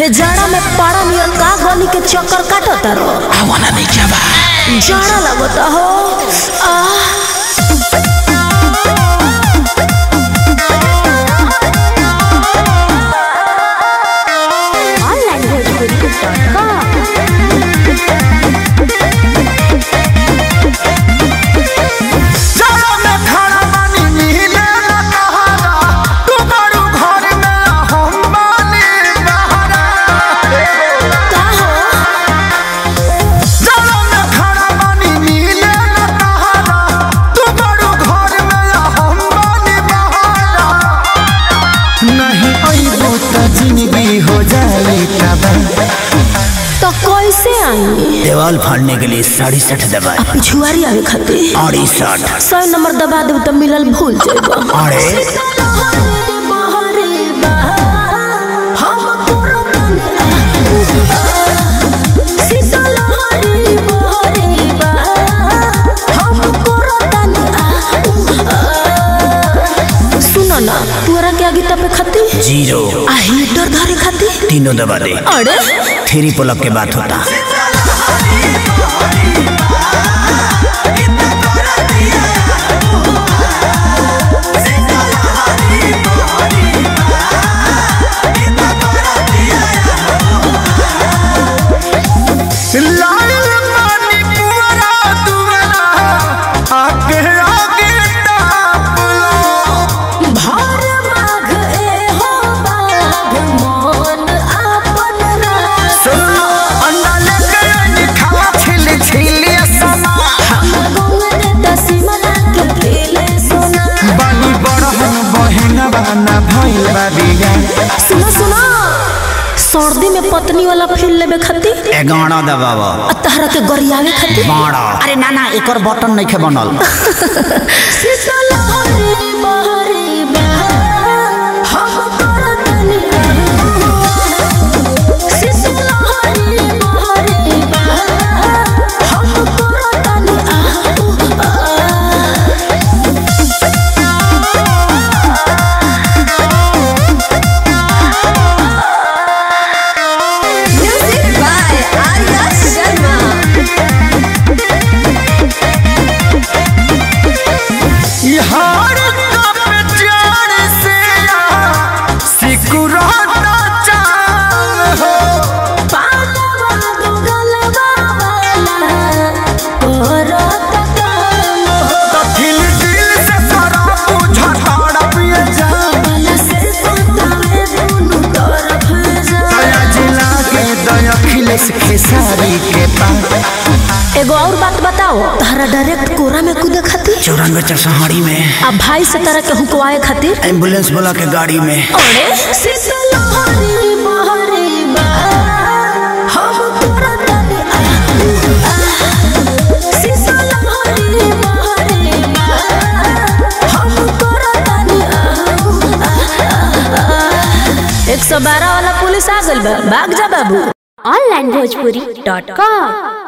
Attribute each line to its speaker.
Speaker 1: हे जाड़ा में पाड़ा नियर का गली के चक्कर काटता रो
Speaker 2: आवाना नहीं क्या बा
Speaker 1: जाड़ा लगता हो तो कैसे आई
Speaker 2: देवाल फाड़ने के लिए 67 दबाए
Speaker 1: पिछुआरी आवे खातिर
Speaker 2: 68
Speaker 1: 100 नंबर दबा देब तो मिलल भूल जाएगा
Speaker 2: अरे
Speaker 1: सुनो ना तोरा के आगे तपे खातिर
Speaker 2: 0
Speaker 1: आ हीटर धरे खातिर
Speaker 2: तीनों दबा दे
Speaker 1: अरे
Speaker 2: 3 पुल-अप के बात होता
Speaker 1: सुनो सुनो सर्दी में पत्नी वाला फील लेबे खातिर
Speaker 2: 11 दबावा
Speaker 1: तहरा के गरियावे खातिर
Speaker 2: 12 अरे ना ना एकर बटन नहीं खे बनल एगो और बात बताओ तहरा डायरेक्ट कोरा में कूदे खातिर 94 चरसहाड़ी में
Speaker 1: अब भाई से तरह के हुकवाए खातिर
Speaker 2: एम्बुलेंस बोला के गाड़ी में
Speaker 1: अरे $112 वाला पुलिस आ गइल बा भाग जा बाबू
Speaker 3: onlinebhojpuri.com